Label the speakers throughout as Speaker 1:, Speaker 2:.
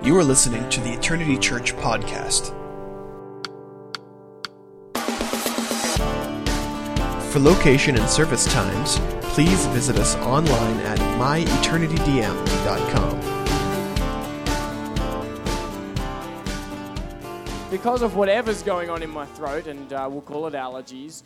Speaker 1: You are listening to the Eternity Church podcast. For location and service times, please visit us online at myeternitydm.com.
Speaker 2: Because of whatever's going on in my throat, and we'll call it allergies,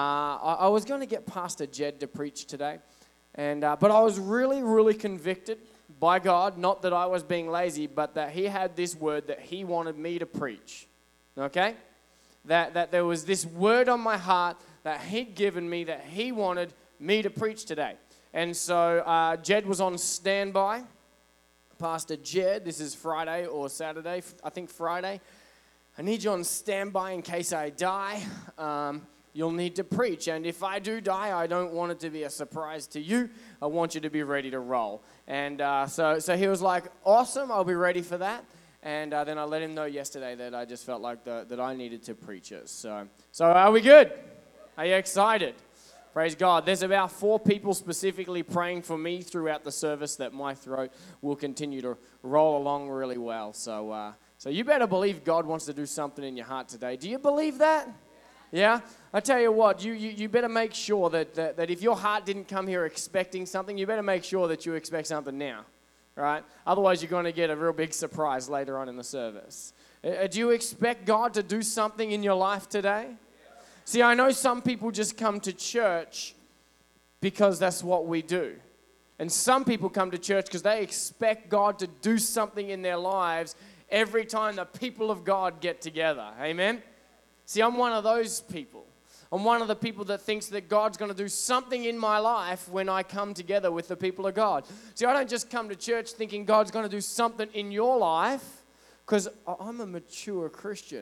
Speaker 2: I was going to get Pastor Jed to preach today, but I was really convicted by God, not that I was being lazy, but that he had this word that he wanted me to preach, okay? That there was this word on my heart that he'd given me that he wanted me to preach today. And so Jed was on standby. Pastor Jed, this is Friday or Saturday, I think Friday. I need you on standby in case I die. You'll need to preach. And if I do die, I don't want it to be a surprise to you. I want you to be ready to roll. And so he was like, awesome, I'll be ready for that. And then I let him know yesterday that I just felt like that I needed to preach it. So are we good? Are you excited? Praise God. There's about 4 people specifically praying for me throughout the service that my throat will continue to roll along really well. So you better believe God wants to do something in your heart today. Do you believe that? Yeah? I tell you what, you better make sure that if your heart didn't come here expecting something, you better make sure that you expect something now, right? Otherwise, you're going to get a real big surprise later on in the service. Do you expect God to do something in your life today? See, I know some people just come to church because that's what we do. And some people come to church because they expect God to do something in their lives every time the people of God get together. Amen? See, I'm one of those people. I'm one of the people that thinks that God's going to do something in my life when I come together with the people of God. See, I don't just come to church thinking God's going to do something in your life because I'm a mature Christian.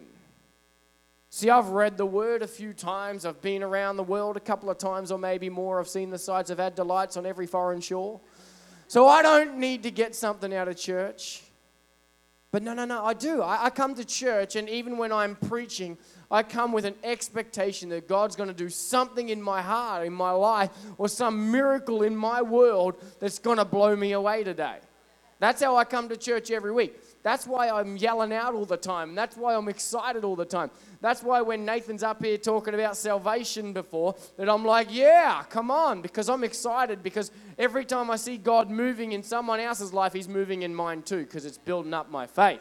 Speaker 2: See, I've read the Word a few times. I've been around the world a couple of times or maybe more. I've seen the sights. I've had delights on every foreign shore. So I don't need to get something out of church. But no, I do. I come to church, and even when I'm preaching, I come with an expectation that God's going to do something in my heart, in my life, or some miracle in my world that's going to blow me away today. That's how I come to church every week. That's why I'm yelling out all the time. That's why I'm excited all the time. That's why when Nathan's up here talking about salvation before, that I'm like, yeah, come on, because I'm excited, because every time I see God moving in someone else's life, he's moving in mine too, because it's building up my faith.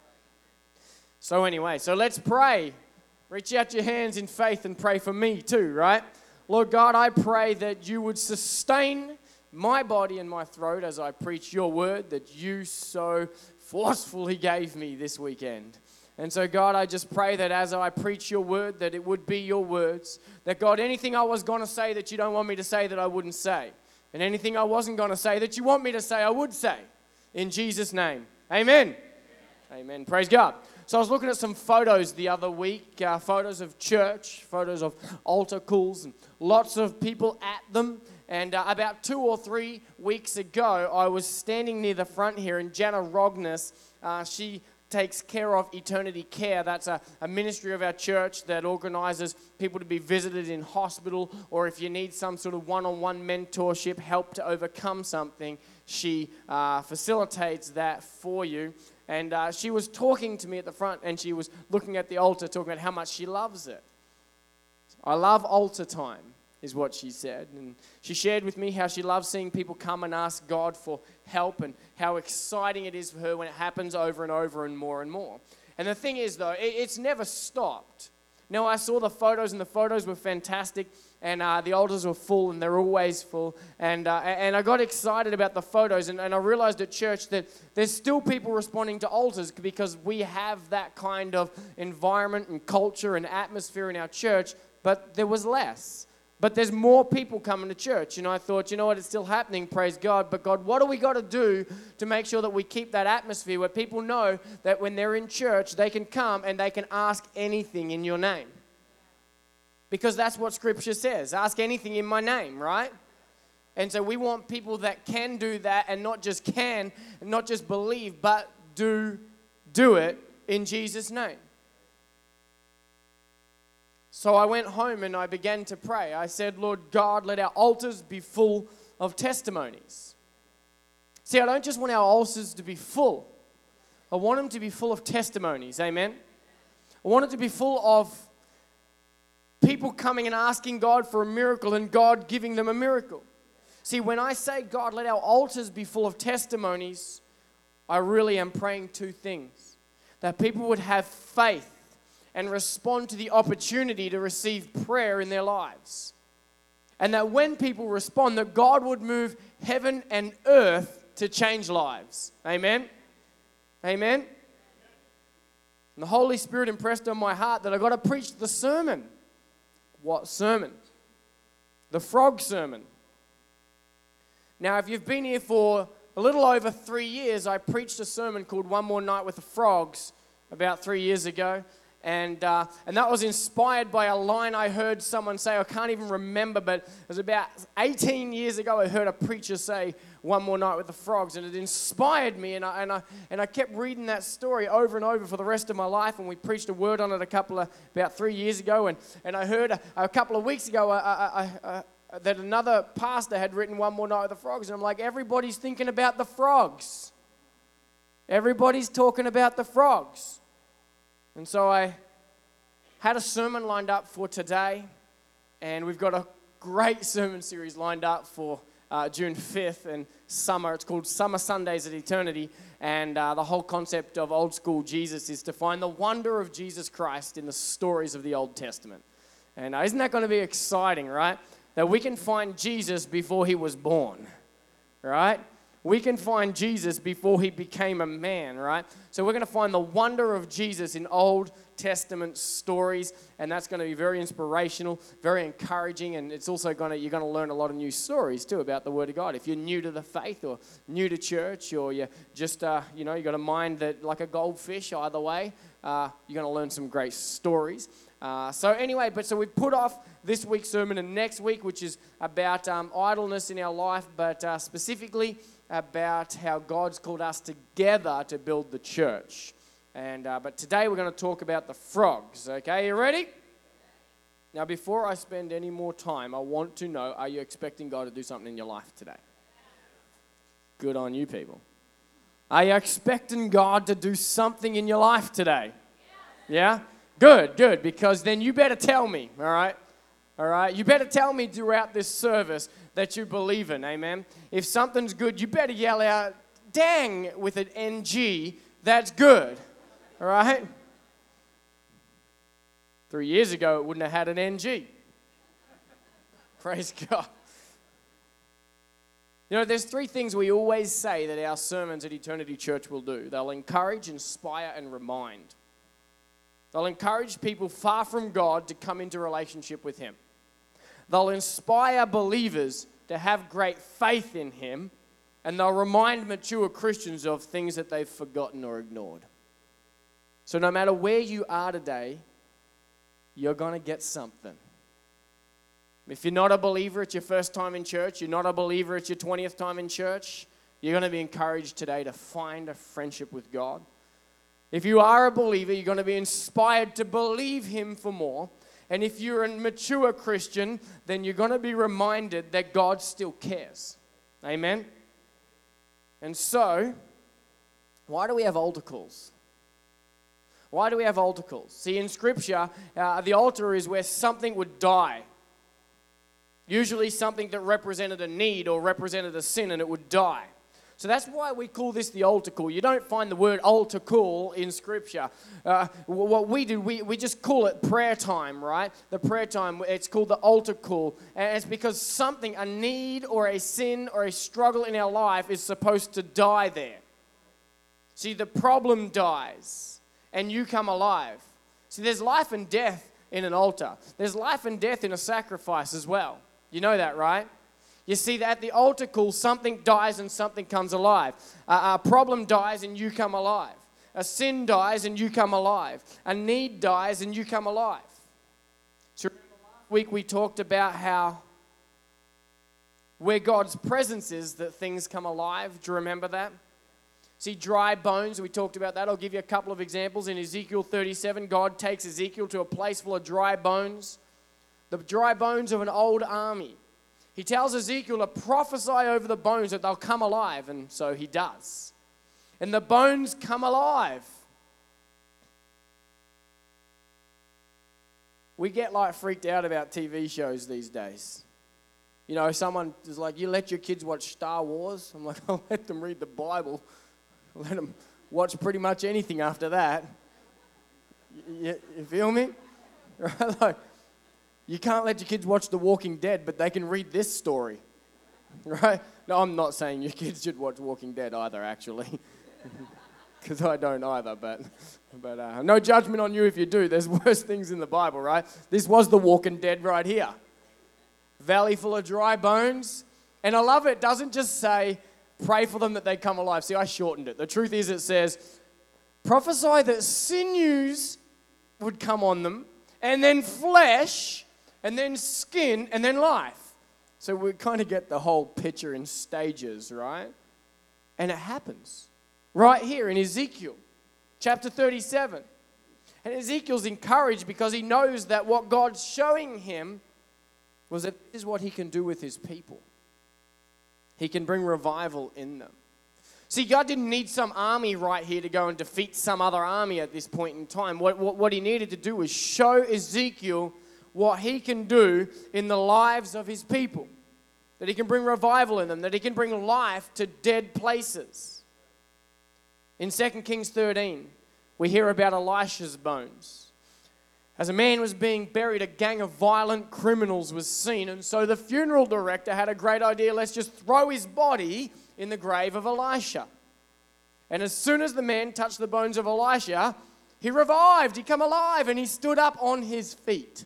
Speaker 2: So anyway, so let's pray. Reach out your hands in faith and pray for me too, right? Lord God, I pray that you would sustain my body and my throat as I preach your word that you so forcefully gave me this weekend. And so, God, I just pray that as I preach your word, that it would be your words. That, God, anything I was going to say that you don't want me to say, that I wouldn't say. And anything I wasn't going to say that you want me to say, I would say. In Jesus' name. Amen. Amen. Praise God. So I was looking at some photos the other week, photos of church, photos of altar calls, and lots of people at them. And about 2 or 3 weeks ago, I was standing near the front here, and Jana Rogness, she takes care of Eternity Care. That's a ministry of our church that organizes people to be visited in hospital, or if you need some sort of one-on-one mentorship, help to overcome something, she facilitates that for you. And she was talking to me at the front, and she was looking at the altar, talking about how much she loves it. I love altar time, is what she said. And she shared with me how she loves seeing people come and ask God for help, and how exciting it is for her when it happens over and over and more and more. And the thing is, though, it's never stopped. Now, I saw the photos, and the photos were fantastic, and the altars were full, and they're always full. And I got excited about the photos, and I realized at church that there's still people responding to altars because we have that kind of environment and culture and atmosphere in our church, but there was less. But there's more people coming to church. And I thought, you know what, it's still happening, praise God. But God, what do we got to do to make sure that we keep that atmosphere where people know that when they're in church, they can come and they can ask anything in your name? Because that's what Scripture says. Ask anything in my name, right? And so we want people that can do that, and not just can, and not just believe, but do it in Jesus' name. So I went home and I began to pray. I said, Lord God, let our altars be full of testimonies. See, I don't just want our altars to be full, I want them to be full of testimonies. Amen? I want it to be full of people coming and asking God for a miracle and God giving them a miracle. See, when I say, God, let our altars be full of testimonies, I really am praying two things. That people would have faith and respond to the opportunity to receive prayer in their lives. And that when people respond, that God would move heaven and earth to change lives. Amen? Amen? And the Holy Spirit impressed on my heart that I got to preach the sermon. What sermon? The frog sermon. Now, if you've been here for a little over 3 years, I preached a sermon called One More Night with the Frogs about 3 years ago. And that was inspired by a line I heard someone say. I can't even remember, but it was about 18 years ago I heard a preacher say, One More Night with the Frogs, and it inspired me, and I kept reading that story over and over for the rest of my life, and we preached a word on it about 3 years ago, and I heard a couple of weeks ago that another pastor had written One More Night with the Frogs, and I'm like, everybody's thinking about the frogs. Everybody's talking about the frogs. And so I had a sermon lined up for today, and we've got a great sermon series lined up for June 5th and summer. It's called Summer Sundays at Eternity, and the whole concept of old school Jesus is to find the wonder of Jesus Christ in the stories of the Old Testament. And isn't that going to be exciting, right? That we can find Jesus before he was born, right? We can find Jesus before he became a man, right? So we're going to find the wonder of Jesus in Old Testament stories, and that's going to be very inspirational, very encouraging, and it's also you're going to learn a lot of new stories too about the Word of God. If you're new to the faith or new to church, or you're just, you got a mind that like a goldfish, either way, you're going to learn some great stories. So we put off this week's sermon and next week, which is about idleness in our life, but specifically about how God's called us together to build the church. But today we're going to talk about the frogs. Okay, you ready? Now, before I spend any more time, I want to know, are you expecting God to do something in your life today? Good on you, people. Are you expecting God to do something in your life today? Yeah? Good, because then you better tell me, all right? All right? You better tell me throughout this service that you believe in, amen? If something's good, you better yell out, dang, with an NG, that's good, all right? 3 years ago, it wouldn't have had an NG. Praise God. There's three things we always say that our sermons at Eternity Church will do. They'll encourage, inspire, and remind. They'll encourage people far from God to come into relationship with him. They'll inspire believers to have great faith in him, and they'll remind mature Christians of things that they've forgotten or ignored. So no matter where you are today, you're going to get something. If you're not a believer, it's your first time in church. You're not a believer, it's your 20th time in church. You're going to be encouraged today to find a friendship with God. If you are a believer, you're going to be inspired to believe him for more. And if you're a mature Christian, then you're going to be reminded that God still cares. Amen? And so, why do we have altar calls? Why do we have altar calls? See, in Scripture, the altar is where something would die. Usually something that represented a need or represented a sin, and it would die. So that's why we call this the altar call. You don't find the word altar call in Scripture. What we do, we just call it prayer time, right? The prayer time, it's called the altar call. And it's because something, a need or a sin or a struggle in our life is supposed to die there. See, the problem dies and you come alive. See, there's life and death in an altar. There's life and death in a sacrifice as well. You know that, right? You see that at the altar call, something dies and something comes alive. A problem dies and you come alive. A sin dies and you come alive. A need dies and you come alive. So last week we talked about how where God's presence is, that things come alive. Do you remember that? See, dry bones, we talked about that. I'll give you a couple of examples. In Ezekiel 37, God takes Ezekiel to a place full of dry bones. The dry bones of an old army. He tells Ezekiel to prophesy over the bones that they'll come alive, and so he does. and the bones come alive. We get like freaked out about TV shows these days. You know, someone is like, you let your kids watch Star Wars? I'm like, I'll let them read the Bible. I'll let them watch pretty much anything after that. You feel me? Right? Like, you can't let your kids watch The Walking Dead, but they can read this story. Right? No, I'm not saying your kids should watch Walking Dead either, actually. Because I don't either, but no judgment on you if you do. There's worse things in the Bible, right? This was The Walking Dead right here. Valley full of dry bones. And I love it doesn't just say, pray for them that they come alive. See, I shortened it. The truth is it says, prophesy that sinews would come on them, and then flesh, and then skin, and then life. So we kind of get the whole picture in stages, right? And it happens right here in Ezekiel, chapter 37. And Ezekiel's encouraged because he knows that what God's showing him was that this is what he can do with his people. He can bring revival in them. See, God didn't need some army right here to go and defeat some other army at this point in time. What he needed to do was show Ezekiel what he can do in the lives of his people. That he can bring revival in them, that he can bring life to dead places. In 2 Kings 13, we hear about Elisha's bones. As a man was being buried, a gang of violent criminals was seen, and so the funeral director had a great idea. Let's just throw his body in the grave of Elisha. And as soon as the man touched the bones of Elisha, he revived, he came alive, and he stood up on his feet.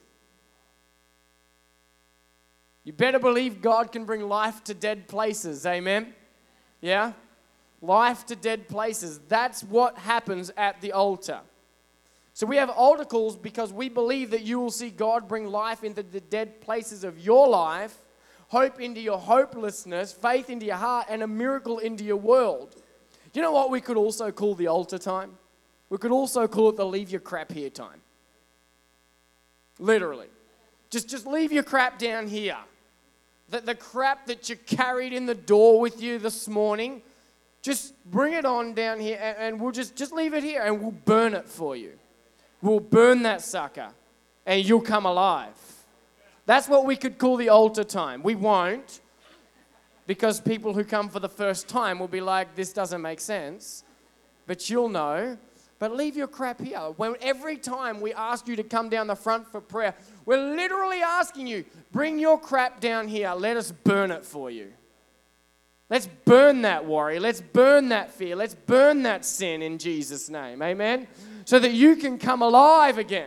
Speaker 2: You better believe God can bring life to dead places, amen? Yeah? Life to dead places. That's what happens at the altar. So we have altar calls because we believe that you will see God bring life into the dead places of your life, hope into your hopelessness, faith into your heart, and a miracle into your world. You know what we could also call the altar time? We could also call it the leave your crap here time. Literally. Just leave your crap down here. The crap that you carried in the door with you this morning, just bring it on down here and we'll just leave it here and we'll burn it for you. We'll burn that sucker and you'll come alive. That's what we could call the altar time. We won't, because people who come for the first time will be like, this doesn't make sense. But you'll know. But leave your crap here. When every time we ask you to come down the front for prayer, we're literally asking you, bring your crap down here. Let us burn it for you. Let's burn that worry. Let's burn that fear. Let's burn that sin in Jesus' name. Amen? So that you can come alive again.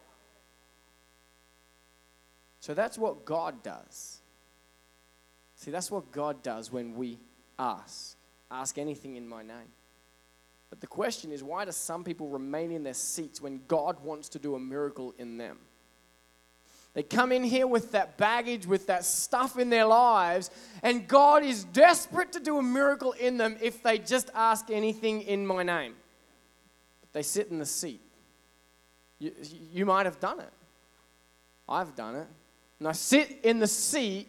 Speaker 2: So that's what God does. See, that's what God does when we ask. Ask anything in my name. But the question is, why do some people remain in their seats when God wants to do a miracle in them? They come in here with that baggage, with that stuff in their lives, and God is desperate to do a miracle in them if they just ask anything in my name. But they sit in the seat. You might have done it. I've done it. And I sit in the seat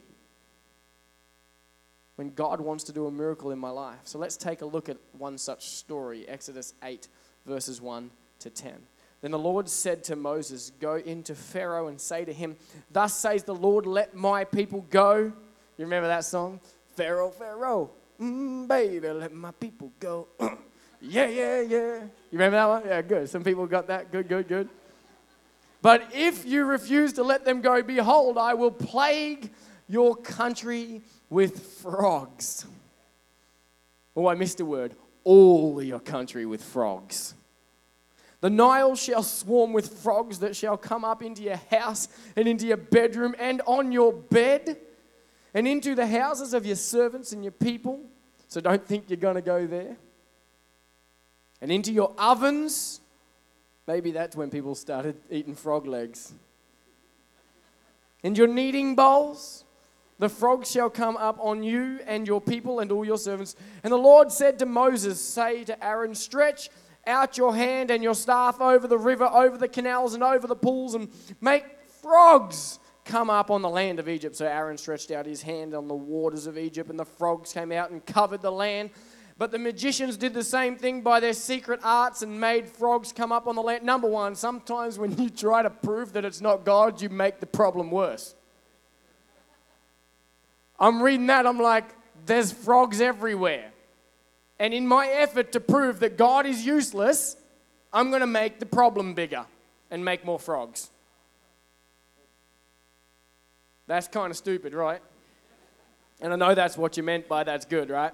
Speaker 2: when God wants to do a miracle in my life. So let's take a look at one such story, Exodus 8, verses 1 to 10. Then the Lord said to Moses, go into Pharaoh and say to him, thus says the Lord, let my people go. You remember that song? Pharaoh, Pharaoh, baby, let my people go. Yeah. You remember that one? Yeah, good. Some people got that. Good. But if you refuse to let them go, behold, I will plague your country with frogs. Oh, I missed a word. All your country with frogs. The Nile shall swarm with frogs that shall come up into your house and into your bedroom and on your bed and into the houses of your servants and your people. So don't think you're going to go there. And into your ovens. Maybe that's when people started eating frog legs. And your kneading bowls. The frogs shall come up on you and your people and all your servants. And the Lord said to Moses, say to Aaron, stretch out your hand and your staff over the river, over the canals and over the pools, and make frogs come up on the land of Egypt. So Aaron stretched out his hand on the waters of Egypt, and the frogs came out and covered the land. But the magicians did the same thing by their secret arts and made frogs come up on the land. Number one, sometimes when you try to prove that it's not God, you make the problem worse. I'm reading that, I'm like, there's frogs everywhere. And in my effort to prove that God is useless, I'm going to make the problem bigger and make more frogs. That's kind of stupid, right? And I know that's what you meant by that's good, right?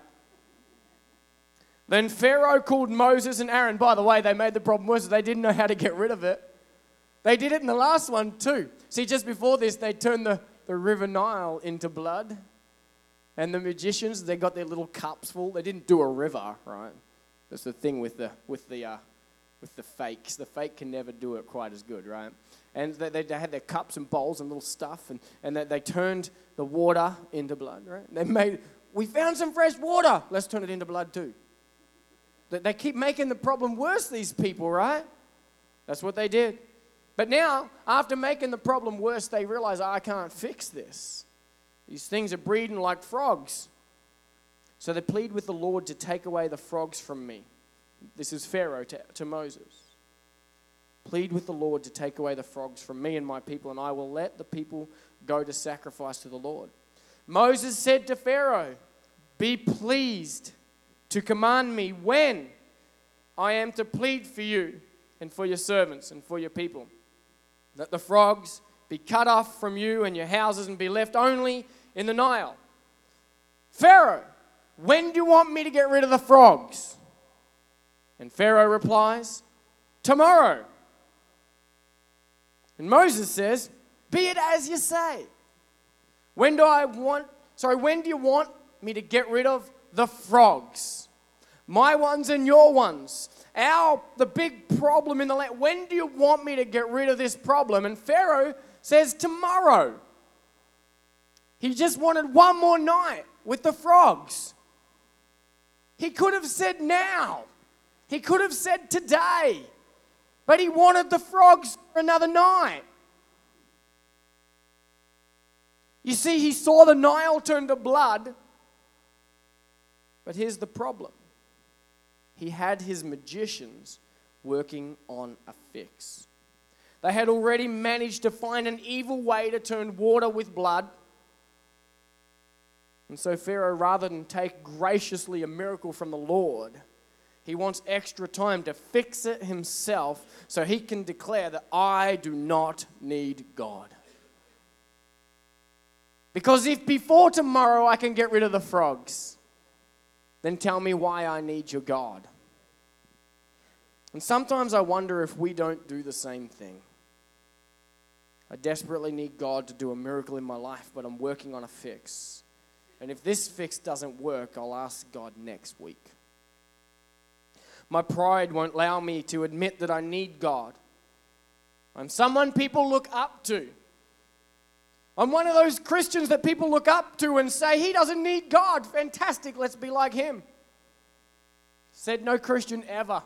Speaker 2: Then Pharaoh called Moses and Aaron. By the way, they made the problem worse. They didn't know how to get rid of it. They did it in the last one too. See, just before this, they turned the river Nile into blood. And the magicians, they got their little cups full. They didn't do a river, right? That's the thing with the fakes. The fake can never do it quite as good, right? And they had their cups and bowls and little stuff, and they turned the water into blood, right? We found some fresh water. Let's turn it into blood too. They keep making the problem worse, these people, right? That's what they did. But now, after making the problem worse, they realize, I can't fix this. These things are breeding like frogs. So they plead with the Lord to take away the frogs from me. This is Pharaoh to Moses. Plead with the Lord to take away the frogs from me and my people, and I will let the people go to sacrifice to the Lord. Moses said to Pharaoh, be pleased to command me when I am to plead for you and for your servants and for your people, that the frogs be cut off from you and your houses and be left only in the Nile. Pharaoh, when do you want me to get rid of the frogs? And Pharaoh replies, tomorrow. And Moses says, be it as you say. When do you want me to get rid of the frogs? My ones and your ones. The big problem in the land. When do you want me to get rid of this problem? And Pharaoh says tomorrow. He just wanted one more night with the frogs. He could have said now. He could have said today. But he wanted the frogs for another night. You see, he saw the Nile turn to blood. But here's the problem. He had his magicians working on a fix. They had already managed to find an evil way to turn water with blood. And so Pharaoh, rather than take graciously a miracle from the Lord, he wants extra time to fix it himself so he can declare that I do not need God. Because if before tomorrow I can get rid of the frogs, then tell me why I need your God. And sometimes I wonder if we don't do the same thing. I desperately need God to do a miracle in my life, but I'm working on a fix. And if this fix doesn't work, I'll ask God next week. My pride won't allow me to admit that I need God. I'm someone people look up to. I'm one of those Christians that people look up to and say, he doesn't need God. Fantastic, let's be like him. Said no Christian ever.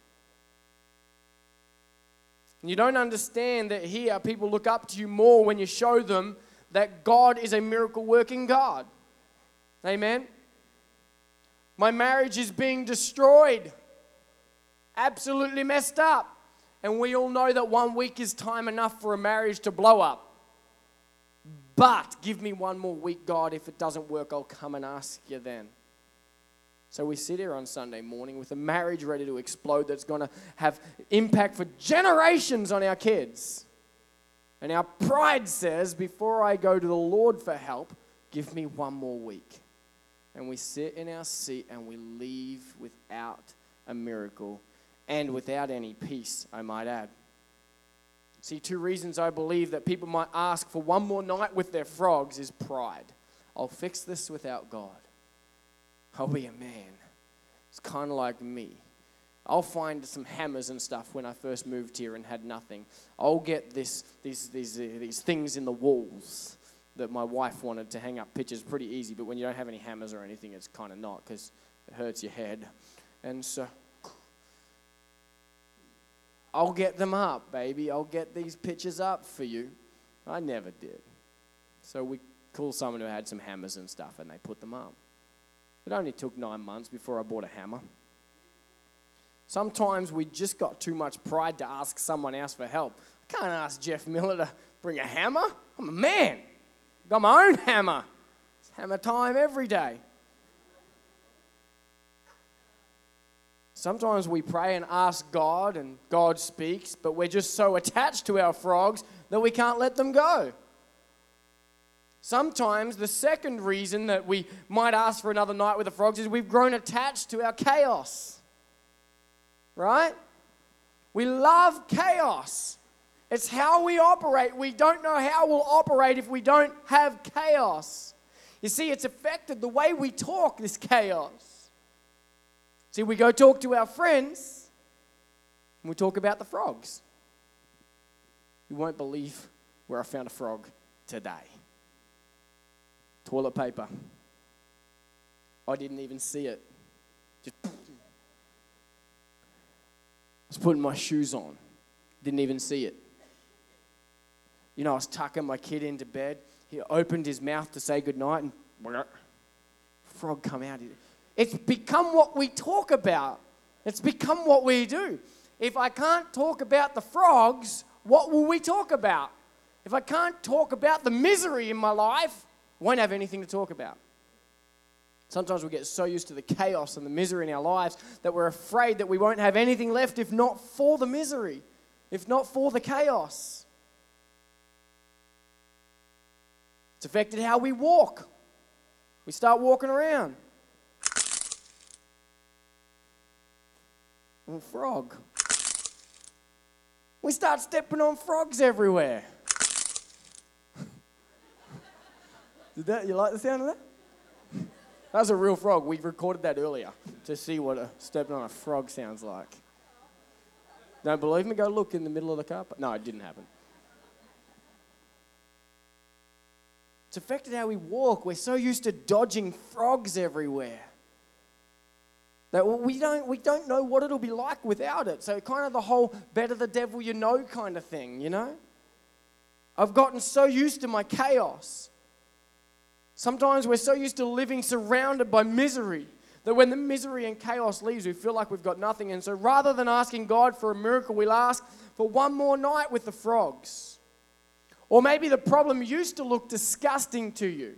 Speaker 2: And you don't understand that here people look up to you more when you show them that God is a miracle-working God. Amen? My marriage is being destroyed. Absolutely messed up. And we all know that 1 week is time enough for a marriage to blow up. But give me one more week, God. If it doesn't work, I'll come and ask you then. So we sit here on Sunday morning with a marriage ready to explode that's going to have impact for generations on our kids. And our pride says, before I go to the Lord for help, give me one more week. And we sit in our seat and we leave without a miracle and without any peace, I might add. See, 2 reasons I believe that people might ask for one more night with their frogs is pride. I'll fix this without God. I'll be a man. It's kind of like me. I'll find some hammers and stuff when I first moved here and had nothing. I'll get these things in the walls that my wife wanted to hang up pictures. Pretty easy, but when you don't have any hammers or anything, it's kind of not because it hurts your head. And so I'll get them up, baby. I'll get these pictures up for you. I never did. So we called someone who had some hammers and stuff, and they put them up. It only took 9 months before I bought a hammer. Sometimes we just got too much pride to ask someone else for help. I can't ask Jeff Miller to bring a hammer. I'm a man. I've got my own hammer. It's hammer time every day. Sometimes we pray and ask God, and God speaks, but we're just so attached to our frogs that we can't let them go. Sometimes the second reason that we might ask for another night with the frogs is we've grown attached to our chaos. Right? We love chaos. It's how we operate. We don't know how we'll operate if we don't have chaos. You see, it's affected the way we talk, this chaos. See, we go talk to our friends, and we talk about the frogs. You won't believe where I found a frog today. Toilet paper. I didn't even see it. Just I was putting my shoes on. Didn't even see it. You know, I was tucking my kid into bed. He opened his mouth to say goodnight and frog come out. It's become what we talk about. It's become what we do. If I can't talk about the frogs, what will we talk about? If I can't talk about the misery in my life, I won't have anything to talk about. Sometimes we get so used to the chaos and the misery in our lives that we're afraid that we won't have anything left if not for the misery, if not for the chaos. It's affected how we walk. We start walking around. Oh, frog. We start stepping on frogs everywhere. You like the sound of that? That was a real frog. We recorded that earlier to see what stepping on a frog sounds like. Don't believe me? Go look in the middle of the carpet. No, it didn't happen. It's affected how we walk. We're so used to dodging frogs everywhere that we don't know what it'll be like without it. So kind of the whole better the devil you know kind of thing, you know? I've gotten so used to my chaos. Sometimes we're so used to living surrounded by misery that when the misery and chaos leaves, we feel like we've got nothing. And so rather than asking God for a miracle, we'll ask for one more night with the frogs. Or maybe the problem used to look disgusting to you,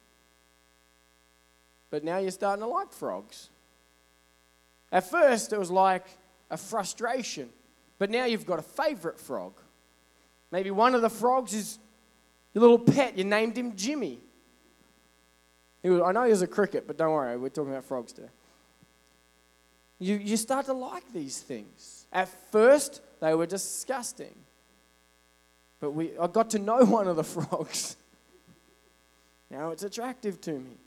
Speaker 2: but now you're starting to like frogs. At first, it was like a frustration, but now you've got a favorite frog. Maybe one of the frogs is your little pet. You named him Jimmy. I know he was a cricket, but don't worry, we're talking about frogs today. You start to like these things. At first, they were disgusting. But I got to know one of the frogs. Now it's attractive to me.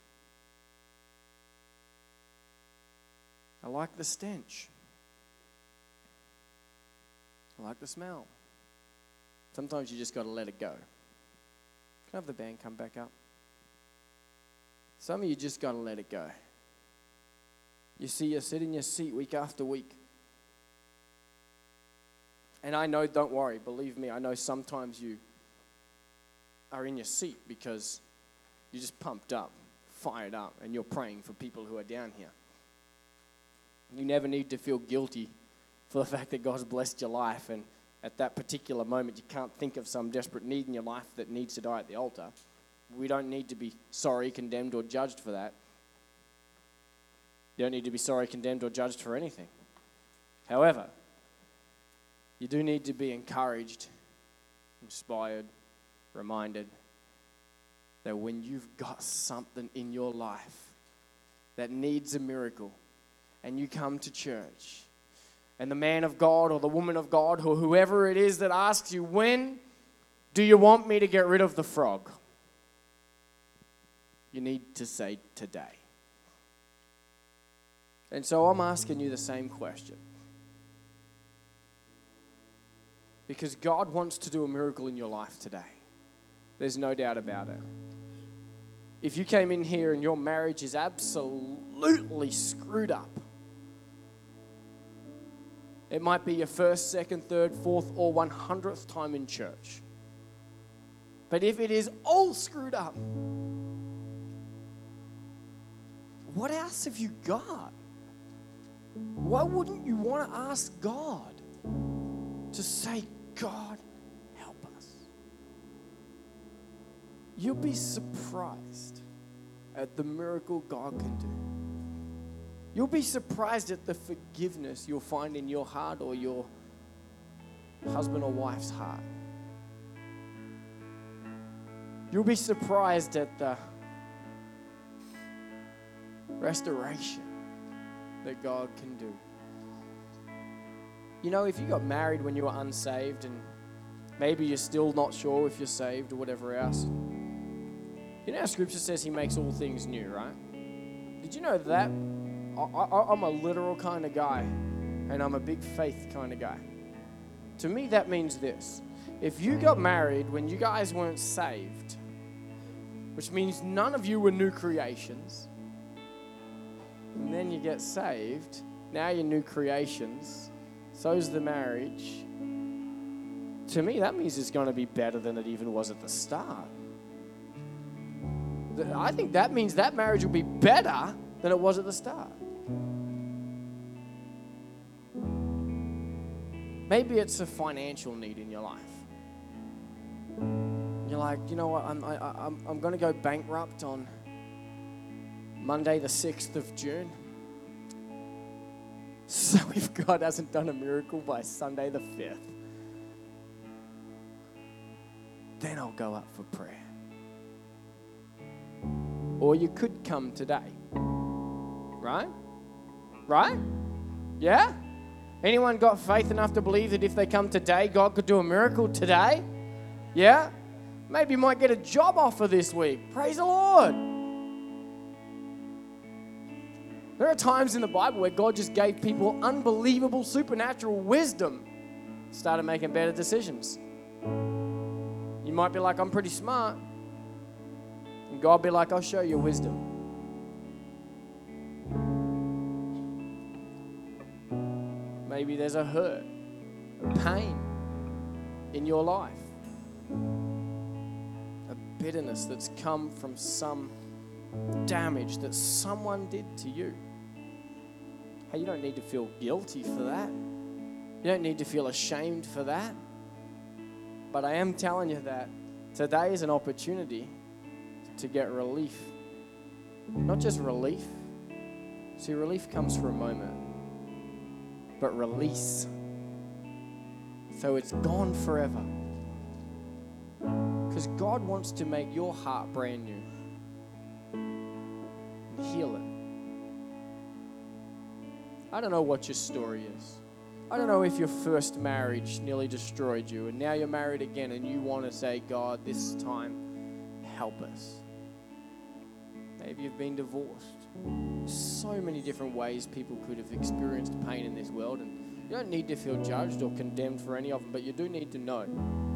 Speaker 2: I like the stench. I like the smell. Sometimes you just got to let it go. Can I have the band come back up? Some of you just got to let it go. You see, you sit in your seat week after week. And I know, don't worry, believe me, I know sometimes you are in your seat because you're just pumped up, fired up, and you're praying for people who are down here. You never need to feel guilty for the fact that God's blessed your life, and at that particular moment you can't think of some desperate need in your life that needs to die at the altar. We don't need to be sorry, condemned, or judged for that. You don't need to be sorry, condemned, or judged for anything. However, you do need to be encouraged, inspired, reminded that when you've got something in your life that needs a miracle and you come to church and the man of God or the woman of God or whoever it is that asks you, when do you want me to get rid of the frog? You need to say today. And so I'm asking you the same question. Because God wants to do a miracle in your life today. There's no doubt about it. If you came in here and your marriage is absolutely screwed up, it might be your first, second, third, fourth, or 100th time in church. But if it is all screwed up, what else have you got? Why wouldn't you want to ask God to say, God, help us? You'll be surprised at the miracle God can do. You'll be surprised at the forgiveness you'll find in your heart or your husband or wife's heart. You'll be surprised at the restoration that God can do. You know, if you got married when you were unsaved and maybe you're still not sure if you're saved or whatever else, you know how Scripture says He makes all things new, right? Did you know that? I'm a literal kind of guy, and I'm a big faith kind of guy. To me, that means this. If you got married when you guys weren't saved, which means none of you were new creations, and then you get saved, now you're new creations, so's the marriage. To me, that means it's going to be better than it even was at the start. I think that means that marriage will be better than it was at the start. Maybe it's a financial need in your life. You're like, you know what, I'm going to go bankrupt on Monday the 6th of June. So if God hasn't done a miracle by Sunday the 5th, then I'll go up for prayer. Or you could come today. Right? Right? Yeah? Anyone got faith enough to believe that if they come today, God could do a miracle today? Yeah? Maybe you might get a job offer this week. Praise the Lord. There are times in the Bible where God just gave people unbelievable supernatural wisdom, started making better decisions. You might be like, I'm pretty smart. And God be like, I'll show you wisdom. Maybe there's a hurt, a pain in your life, a bitterness that's come from some damage that someone did to you. Hey, you don't need to feel guilty for that. You don't need to feel ashamed for that. But I am telling you that today is an opportunity to get relief. Not just relief. See, relief comes for a moment. But release. So it's gone forever. Because God wants to make your heart brand new. And heal it. I don't know what your story is. I don't know if your first marriage nearly destroyed you and now you're married again and you want to say, God, this time, help us. Maybe you've been divorced. So many different ways people could have experienced pain in this world, and you don't need to feel judged or condemned for any of them, but you do need to know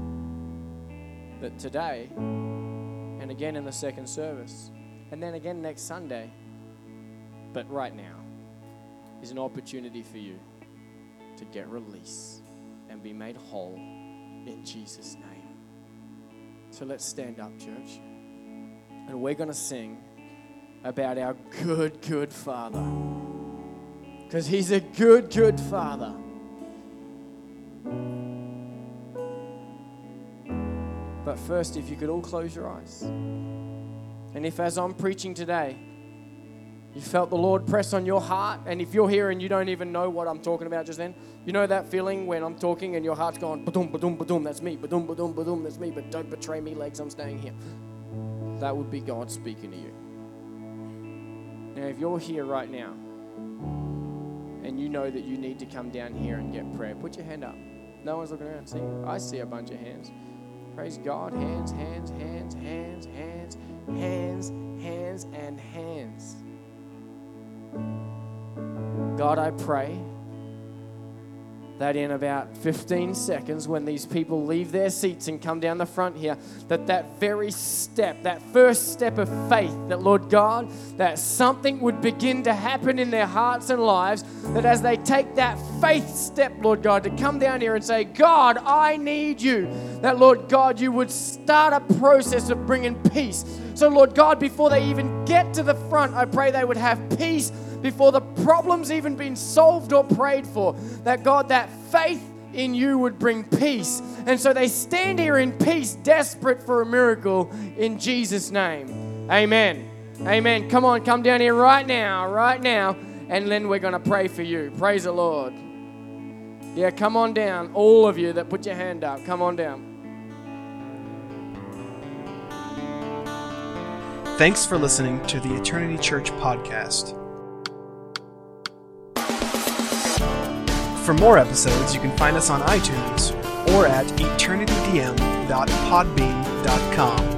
Speaker 2: that today, and again in the second service, and then again next Sunday, but right now, is an opportunity for you to get release and be made whole in Jesus' name. So let's stand up, church, and we're going to sing about our good, good Father. Because He's a good, good Father. But first, if you could all close your eyes. And if as I'm preaching today, you felt the Lord press on your heart, and if you're here and you don't even know what I'm talking about just then, you know that feeling when I'm talking and your heart's going, ba-dum, ba-dum, ba-dum, that's me, ba-dum, ba-dum, ba-dum, that's me, but don't betray me, legs, I'm staying here. That would be God speaking to you. Now, if you're here right now and you know that you need to come down here and get prayer, put your hand up. No one's looking around. See, I see a bunch of hands. Praise God. Hands, hands, hands, hands, hands, hands, hands, and hands. God, I pray that in about 15 seconds, when these people leave their seats and come down the front here, that very step, that first step of faith, that Lord God, that something would begin to happen in their hearts and lives, that as they take that faith step, Lord God, to come down here and say, God, I need you, that Lord God, you would start a process of bringing peace. So Lord God, before they even get to the front, I pray they would have peace before the problem's even been solved or prayed for. That God, that faith in you would bring peace. And so they stand here in peace, desperate for a miracle in Jesus' name. Amen. Amen. Come on, come down here right now, and then we're going to pray for you. Praise the Lord. Yeah, come on down. All of you that put your hand up, come on down.
Speaker 1: Thanks for listening to the Eternity Church podcast. For more episodes, you can find us on iTunes or at eternitydm.podbean.com.